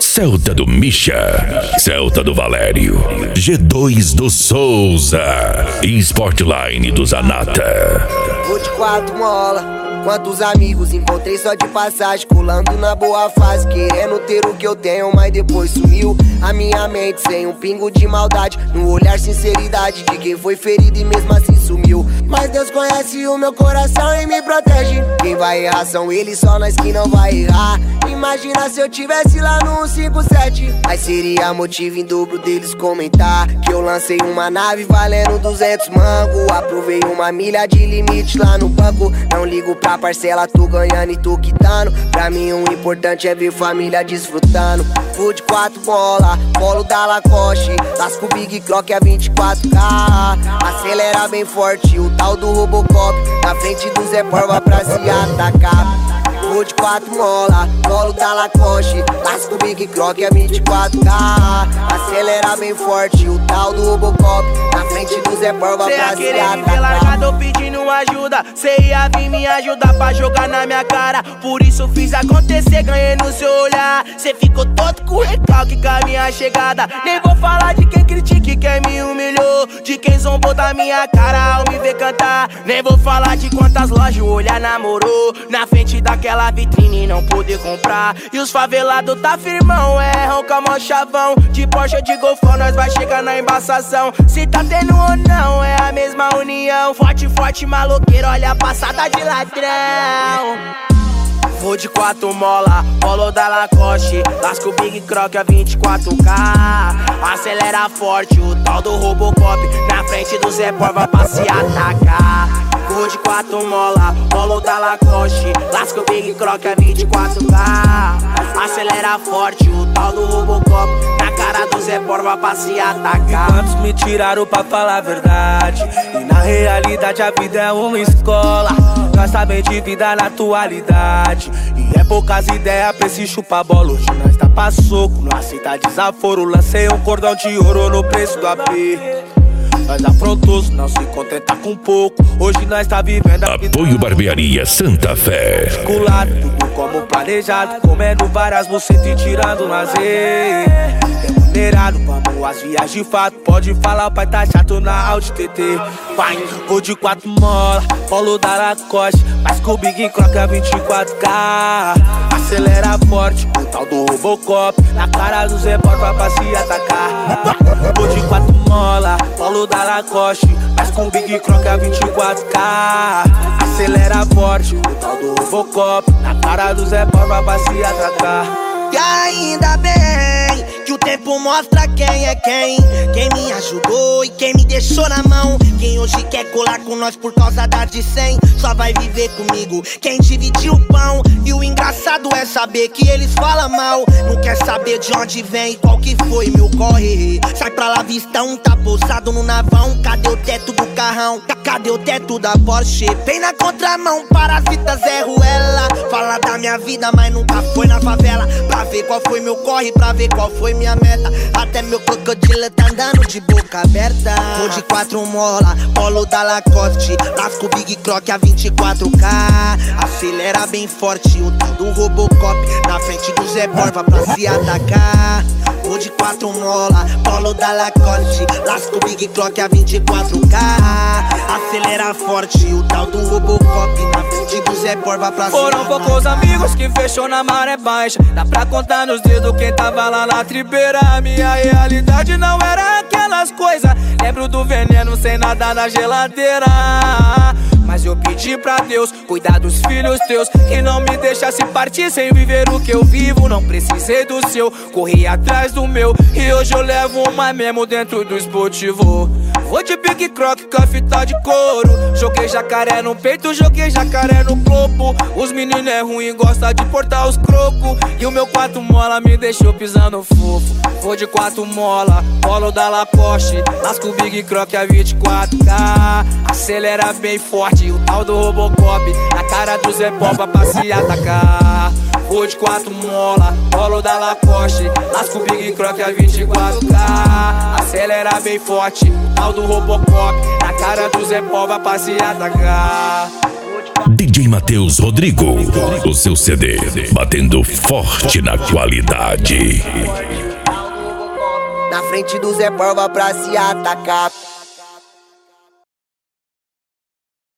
Celta do Misha, Celta do Valério, G2 do Souza e Sportline do Zanata. Vou de 4 mola. Quantos amigos encontrei só de passagem, colando na boa fase, querendo ter o que eu tenho, mas depois sumiu a minha mente sem um pingo de maldade. No olhar sinceridade de quem foi ferido e mesmo assim sumiu. Mas Deus conhece o meu coração e me protege. Quem vai errar são eles, só nós que não vai errar. Imagina se eu tivesse lá no 157, aí seria motivo em dobro deles comentar que eu lancei uma nave valendo 200 mango. Aprovei uma milha de limite lá no banco. Não ligo pra parcela, tô ganhando e tô quitando. Pra mim o importante é ver família desfrutando. Vou de 4 bola, polo da Lacoste, lasco Big Clock a 24K. Acelera bem forte, o tal do Robocop, na frente do Zé Porva pra se atacar. Vou de 4 mola, polo da Lacoste, lasco Big Clock a 24K. Acelera bem forte, o tal do Robocop, na frente do Zé Porva pra se atacar. Cê ia querer me ver largado pedindo ajuda, cê ia vir me ajudar pra jogar na minha cara. Por isso fiz acontecer, ganhei no seu olhar. Cê ficou todo com recalque com a minha chegada. Nem vou falar de quem critica e quem me humilhou, de quem zombou da minha cara ao me ver cantar. Nem vou falar de quantas lojas o olhar namorou, na frente daquela vitrine não poder comprar. E os favelados tá firmão, erram com o chavão. De Porsche ou de Golfão nós vai chegar na embaçação. Se tá tendo ou não, é a mesma união. Forte, forte, maloqueiro, olha a passada de ladrão. Vou de 4 mola, polo da Lacoste, lasco Big Croc a 24K. Acelera forte, o tal do Robocop, na frente do Zé Porva pra se atacar. Vou de 4 mola, polo da Lacoste, lasco Big Croc a 24K. Acelera forte, o tal do Robocop, na cara do Zé Porva pra se atacar. Quantos me tiraram pra falar a verdade, e na realidade a vida é uma escola. Nós sabemos de vida na atualidade, e é poucas ideias pra esse chupa-bola. Hoje nós tá pra soco, não aceita desaforo. Lancei um cordão de ouro no preço do AP. Nós afrontoso, não se contenta com pouco. Hoje nós tá vivendo a vida. Apoio Barbearia Santa Fé. Articulado, tudo como planejado, comendo várias bucetas e tirando lazer. Remunerado, vamos às viagens de fato. Pode falar, o pai tá chato na Audi TT. Pai, vou de 4 mola, polo da Lacoste, mas com o Big Croc a 24K. Acelera forte, o tal do Robocop, na cara do Zé Porva pra se atacar. Vou de 4 mola, polo da Lacoste, mas com o Big Croc a 24K. Acelera forte, o tal do Robocop, na cara do Zé Porva pra se atacar. E ainda bem que o tempo mostra quem é quem. Quem me ajudou e quem me deixou na mão. Quem hoje quer colar com nós por causa da de 100 só vai viver comigo quem dividiu o pão. E o engraçado é saber que eles falam mal, não quer saber de onde vem e qual que foi meu corre. Sai pra lá, vista um tá pousado no navão. Cadê o teto do carrão? Cadê o teto da Porsche? Vem na contramão, parasita Zé Ruela. Fala da minha vida, mas nunca foi na favela. Pra ver qual foi meu corre, pra ver qual foi minha meta. Até meu crocodilo tá andando de boca aberta. Vou de 4 mola, polo da Lacoste, lasco Big Croc a 24K. Acelera bem forte, o tal do Robocop, na frente do Zé Porva pra se atacar. Vou de 4 mola, polo da Lacoste, lasco Big Clock a 24K. Acelera forte, o tal do Robocop, na frente do Zé Porva pra se atacar. Foram poucos amigos que fechou na maré baixa, dá pra contar nos dedos quem tava lá na tribeira. A minha realidade não era aquelas coisas, lembro do veneno sem nada na geladeira. Mas eu pedi pra Deus cuidar dos filhos teus, que não me deixasse partir sem viver o que eu vivo. Não precisei do seu, corri atrás do meu, e hoje eu levo uma mesmo dentro do esportivo. Vou de Big Croc com a fita de couro, joguei jacaré no peito, joguei jacaré no globo. Os meninos é ruim, gosta de portar os crocos, e o meu 4 mola me deixou pisando fofo. Vou de 4 mola, polo da Lacoste, lasco Big Croc a 24K. Acelera bem forte, o tal do Robocop, na cara do Zé Porva pra se atacar. Vou de 4 mola, polo da Lacoste, lasco Big Croc a 24K. Acelera bem forte, o tal do Robocop, na cara do Zé Porva pra se atacar. Vou de DJ Matheus Rodrigo, o seu CD batendo forte na qualidade. Na frente do Zé Porva pra se atacar.